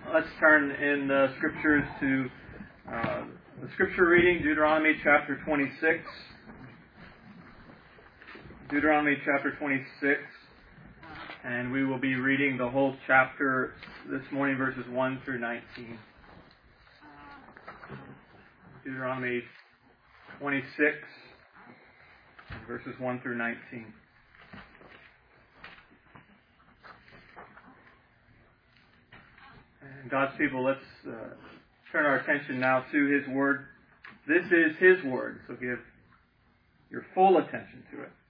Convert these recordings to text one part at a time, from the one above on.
Let's turn in the scriptures to the scripture reading, Deuteronomy chapter 26. Deuteronomy chapter 26. And we will be reading the whole chapter this morning, verses 1 through 19. Deuteronomy 26, verses 1 through 19. And God's people, let's turn our attention now to His Word. This is His Word, so give your full attention to it.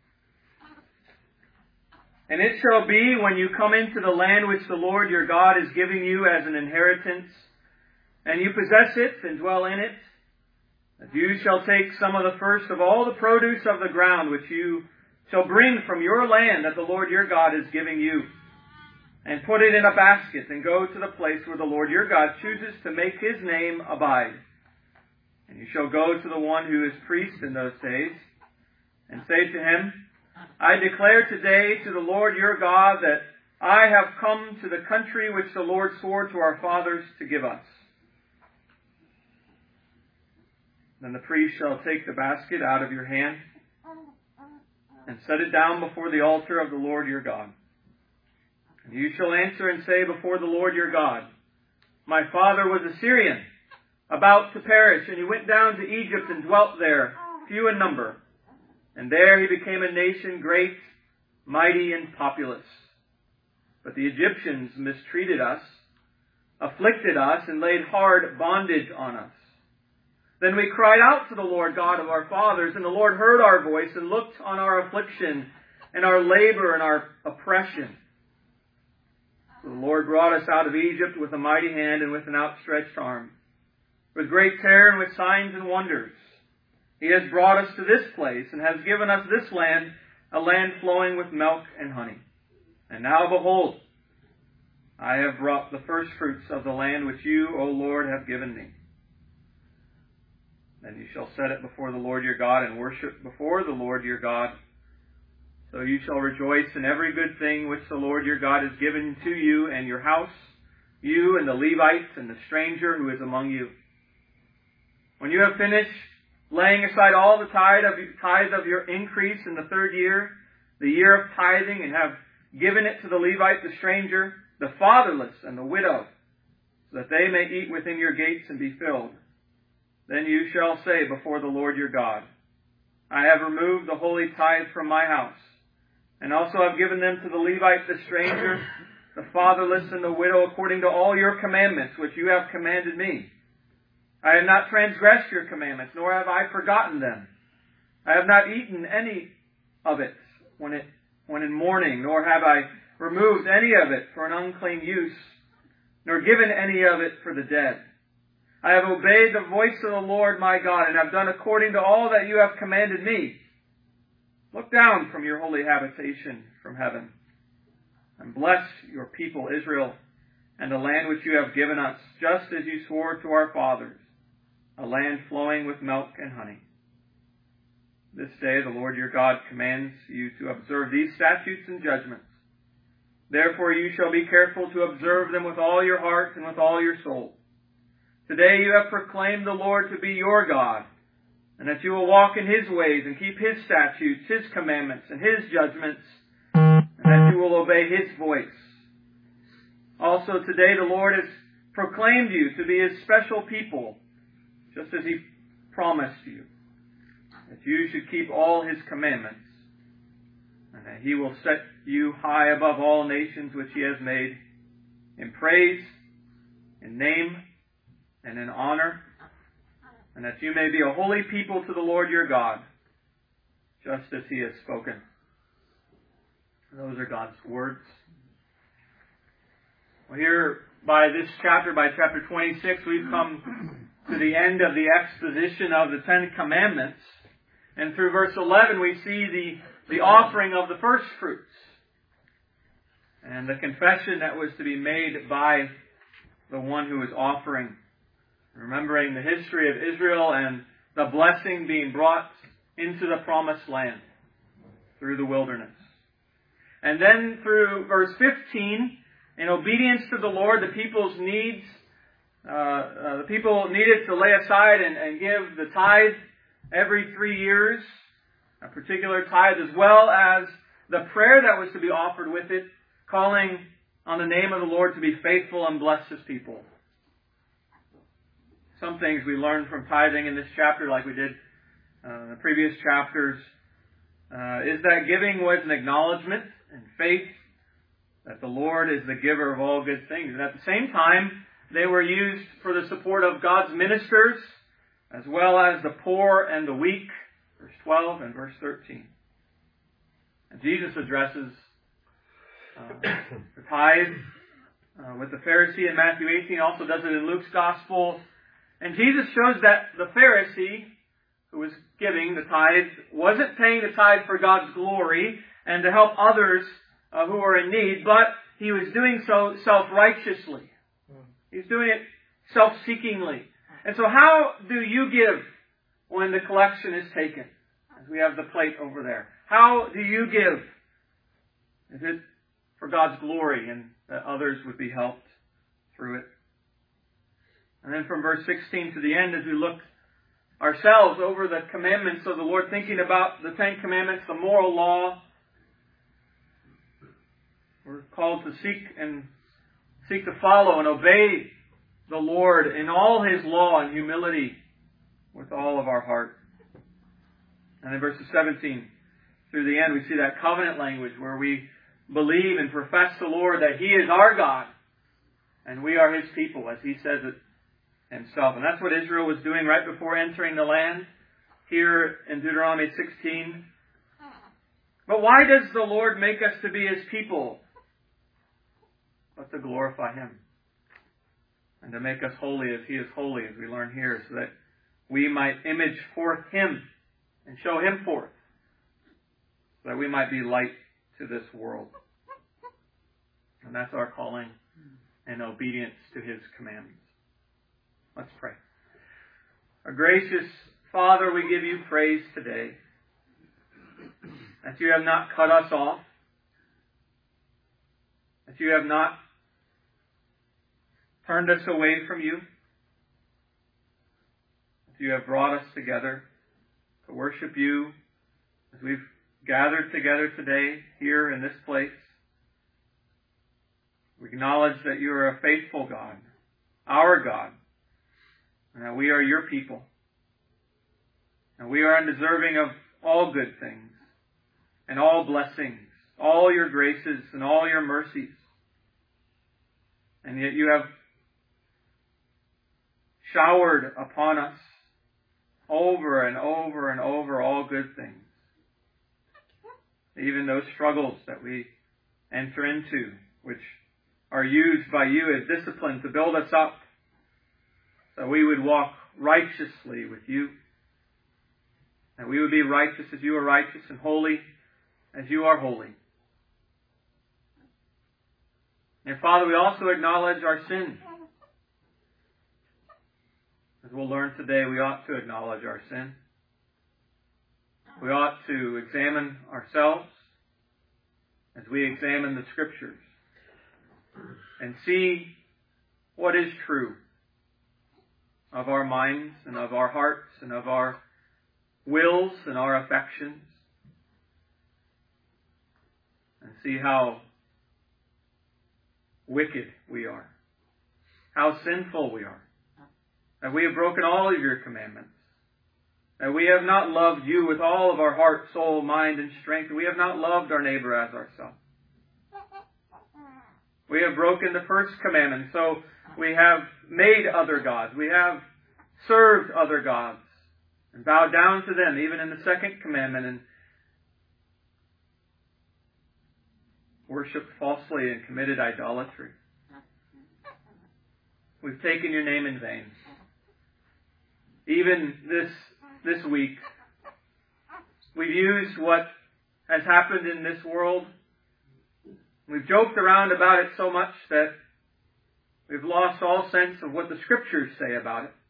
And it shall be when you come into the land which the Lord your God is giving you as an inheritance, and you possess it and dwell in it, that you shall take some of the first of all the produce of the ground which you shall bring from your land that the Lord your God is giving you, and put it in a basket, and go to the place where the Lord your God chooses to make His name abide. And you shall go to the one who is priest in those days, and say to him, I declare today to the Lord your God that I have come to the country which the Lord swore to our fathers to give us. Then the priest shall take the basket out of your hand, and set it down before the altar of the Lord your God. And you shall answer and say before the Lord your God, my father was a Syrian, about to perish, and he went down to Egypt and dwelt there, few in number. And there he became a nation great, mighty, and populous. But the Egyptians mistreated us, afflicted us, and laid hard bondage on us. Then we cried out to the Lord God of our fathers, and the Lord heard our voice and looked on our affliction and our labor and our oppression. So the Lord brought us out of Egypt with a mighty hand and with an outstretched arm, with great terror and with signs and wonders. He has brought us to this place and has given us this land, a land flowing with milk and honey. And now behold, I have brought the first fruits of the land which you, O Lord, have given me. Then you shall set it before the Lord your God and worship before the Lord your God. So you shall rejoice in every good thing which the Lord your God has given to you and your house, you and the Levite and the stranger who is among you. When you have finished laying aside all the tithe of your increase in the third year, the year of tithing, and have given it to the Levite, the stranger, the fatherless, and the widow, so that they may eat within your gates and be filled, then you shall say before the Lord your God, I have removed the holy tithe from my house, and also have given them to the Levite, the stranger, the fatherless, and the widow, according to all your commandments which you have commanded me. I have not transgressed your commandments, nor have I forgotten them. I have not eaten any of it when in mourning, nor have I removed any of it for an unclean use, nor given any of it for the dead. I have obeyed the voice of the Lord my God, and have done according to all that you have commanded me. Look down from your holy habitation from heaven, and bless your people Israel, and the land which you have given us, just as you swore to our fathers, a land flowing with milk and honey. This day the Lord your God commands you to observe these statutes and judgments. Therefore you shall be careful to observe them with all your heart and with all your soul. Today you have proclaimed the Lord to be your God, and that you will walk in His ways and keep His statutes, His commandments, and His judgments, and that you will obey His voice. Also today the Lord has proclaimed you to be His special people, just as He promised you, that you should keep all His commandments, and that He will set you high above all nations which He has made, in praise, in name, and in honor, and that you may be a holy people to the Lord your God, just as He has spoken. Those are God's words. Well, here by chapter 26, we've come to the end of the exposition of the Ten Commandments. And through verse 11, we see the offering of the first fruits and the confession that was to be made by the one who was offering, remembering the history of Israel and the blessing being brought into the promised land through the wilderness. And then through verse 15, In obedience to the Lord, the people's needs, the people needed to lay aside and give the tithe every 3 years, a particular tithe, as well as the prayer that was to be offered with it, calling on the name of the Lord to be faithful and bless His people. Some things we learned from tithing in this chapter, like we did in the previous chapters, is that giving was an acknowledgement and faith that the Lord is the giver of all good things. And at the same time, they were used for the support of God's ministers, as well as the poor and the weak, verse 12 and verse 13. And Jesus addresses the tithe with the Pharisee in Matthew 18, also does it in Luke's Gospel. And Jesus shows that the Pharisee who was giving the tithe wasn't paying the tithe for God's glory and to help others who were in need, but he was doing so self-righteously. He's doing it self-seekingly. And so how do you give when the collection is taken? As we have the plate over there. How do you give? Is it for God's glory and that others would be helped through it? And then from verse 16 to the end, as we look ourselves over the commandments of the Lord, thinking about the Ten Commandments, the moral law, we're called to seek to follow and obey the Lord in all His law and humility with all of our heart. And in verses 17 through the end, we see that covenant language where we believe and profess the Lord that He is our God and we are His people, as He says it Himself. And that's what Israel was doing right before entering the land here in Deuteronomy 16. But why does the Lord make us to be His people? But to glorify Him and to make us holy as He is holy, as we learn here, so that we might image forth Him and show Him forth, so that we might be light to this world. And that's our calling and obedience to His commandments. Let's pray. Our gracious Father, we give You praise today that You have not cut us off, that You have not turned us away from You, that You have brought us together to worship You as we've gathered together today here in this place. We acknowledge that You are a faithful God, our God, and that we are Your people. And we are undeserving of all good things and all blessings, all Your graces and all Your mercies. And yet You have showered upon us over and over and over all good things. Even those struggles that we enter into, which are used by You as discipline to build us up, so we would walk righteously with You, and we would be righteous as You are righteous and holy as You are holy. And Father, we also acknowledge our sin. As we'll learn today, we ought to acknowledge our sin. We ought to examine ourselves as we examine the Scriptures and see what is true of our minds and of our hearts and of our wills and our affections, and see how wicked we are, how sinful we are, that we have broken all of Your commandments, that we have not loved You with all of our heart, soul, mind, and strength, and we have not loved our neighbor as ourselves. We have broken the first commandment, so we have made other gods. We have served other gods and bowed down to them, even in the second commandment, and worshipped falsely and committed idolatry. We've taken Your name in vain. Even this week, we've used what has happened in this world. We've joked around about it so much that we've lost all sense of what the Scriptures say about it.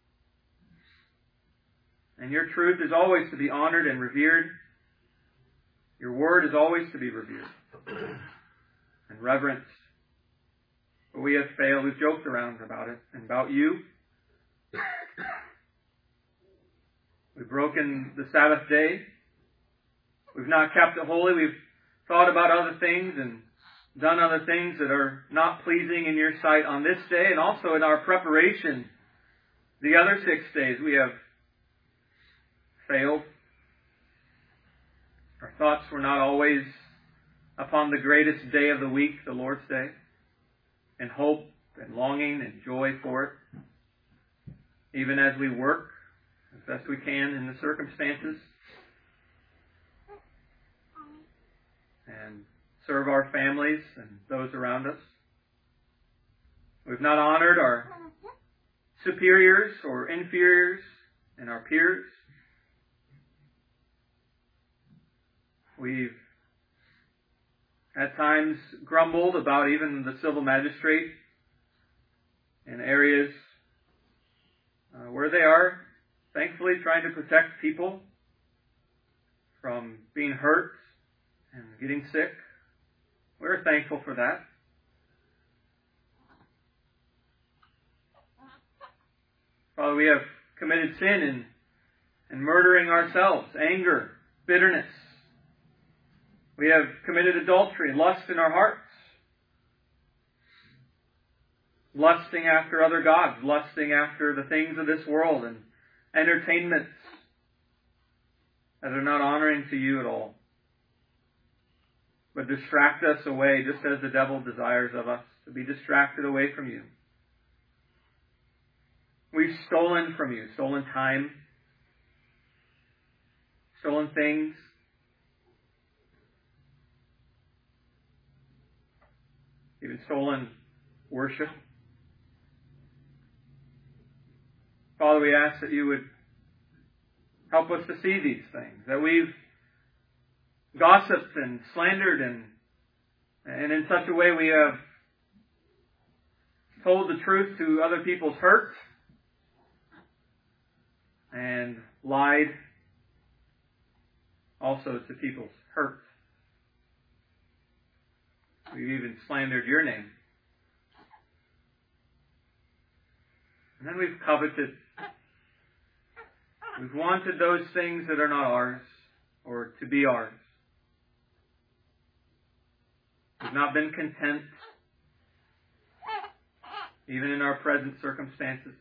And Your truth is always to be honored and revered. Your Word is always to be revered and reverenced. But we have failed. We've joked around about it and about you. We've broken the Sabbath day. We've not kept it holy. We've thought about other things and done other things that are not pleasing in your sight on this day, and also in our preparation. The other 6 days we have failed. Our thoughts were not always upon the greatest day of the week, the Lord's Day, and hope and longing and joy for it, even as we work as best we can in the circumstances and serve our families and those around us. We've not honored our superiors or inferiors and our peers. We've at times grumbled about even the civil magistrate in areas where they are thankfully trying to protect people from being hurt and getting sick. We're thankful for that. Father, we have committed sin in murdering ourselves, anger, bitterness. We have committed adultery, lust in our hearts, lusting after other gods, lusting after the things of this world and entertainments that are not honoring to you at all, but distract us away, just as the devil desires of us, to be distracted away from you. We've stolen from you, stolen time, stolen things, even stolen worship. Father, we ask that you would help us to see these things, that we've gossiped and slandered and in such a way we have told the truth to other people's hurt and lied also to people's hurt. We've even slandered your name. And then we've coveted. We've wanted those things that are not ours or to be ours. We've not been content, even in our present circumstances.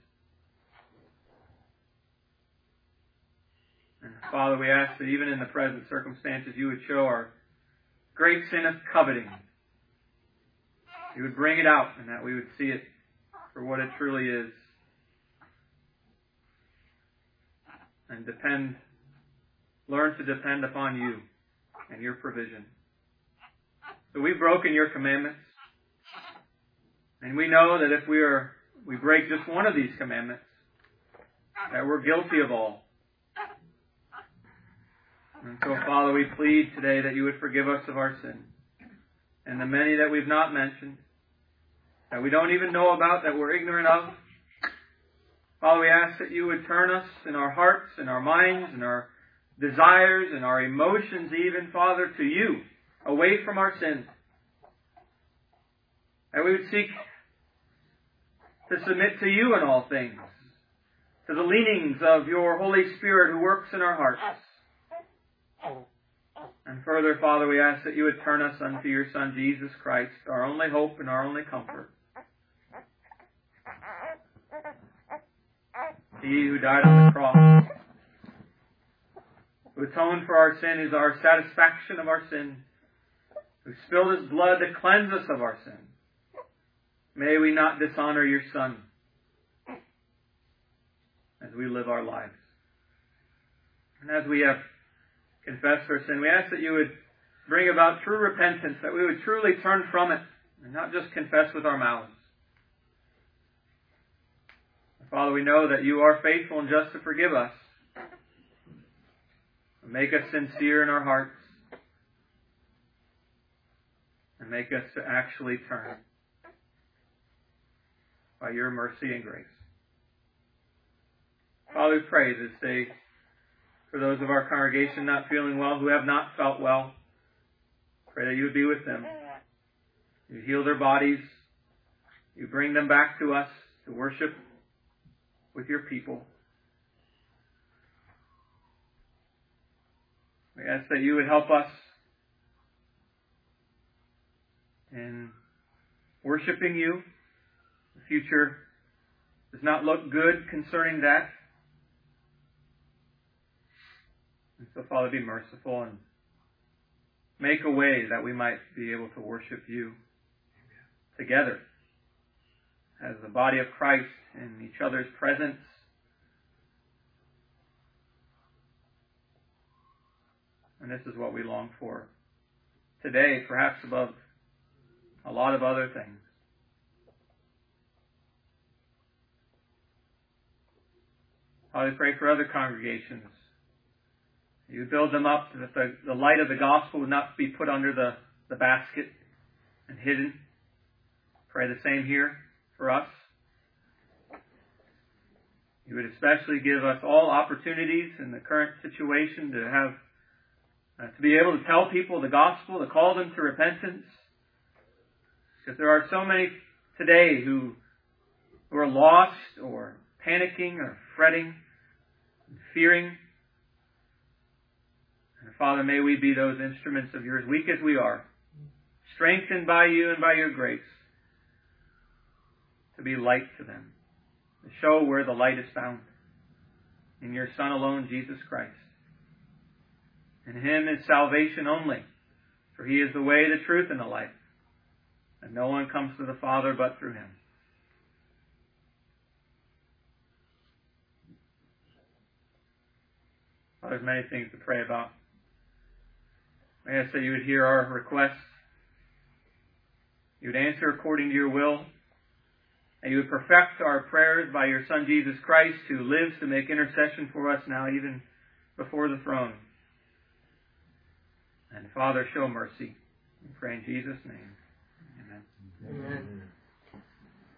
And Father, we ask that even in the present circumstances, you would show our great sin of coveting. You would bring it out, and that we would see it for what it truly is. And learn to depend upon you and your provision. So we've broken your commandments. And we know that if we break just one of these commandments, that we're guilty of all. And so, Father, we plead today that you would forgive us of our sin. And the many that we've not mentioned, that we don't even know about, that we're ignorant of. Father, we ask that you would turn us in our hearts, in our minds, in our desires, in our emotions even, Father, to you, away from our sins. That we would seek to submit to you in all things, to the leanings of your Holy Spirit who works in our hearts. And further, Father, we ask that you would turn us unto your Son, Jesus Christ, our only hope and our only comfort. He who died on the cross, who atoned for our sin, is our satisfaction of our sin, who spilled his blood to cleanse us of our sin. May we not dishonor your Son as we live our lives. And as we have confessed our sin, we ask that you would bring about true repentance, that we would truly turn from it and not just confess with our mouths. Father, we know that you are faithful and just to forgive us. Make us sincere in our hearts and make us to actually turn by your mercy and grace. Father, we pray this day for those of our congregation not feeling well, who have not felt well. Pray that you would be with them. You heal their bodies. You bring them back to us to worship with your people. We ask that you would help us in worshiping you. The future does not look good concerning that. And so, Father, be merciful and make a way that we might be able to worship you together as the body of Christ in each other's presence. And this is what we long for today, perhaps above a lot of other things. Father, I pray for other congregations. You build them up so that the light of the gospel would not be put under the basket and hidden. Pray the same here for us. You would especially give us all opportunities in the current situation to have to be able to tell people the gospel, to call them to repentance. Because there are so many today who are lost or panicking or fretting and fearing. And Father, may we be those instruments of yours, weak as we are, strengthened by you and by your grace, to be light to them, to show where the light is found, in your Son alone, Jesus Christ. In him is salvation only, for he is the way, the truth, and the life. And no one comes to the Father but through him. Well, there's many things to pray about. I ask that you would hear our requests. You would answer according to your will. And you would perfect our prayers by your Son Jesus Christ, who lives to make intercession for us now, even before the throne. And Father, show mercy. We pray in Jesus' name. Amen. Amen.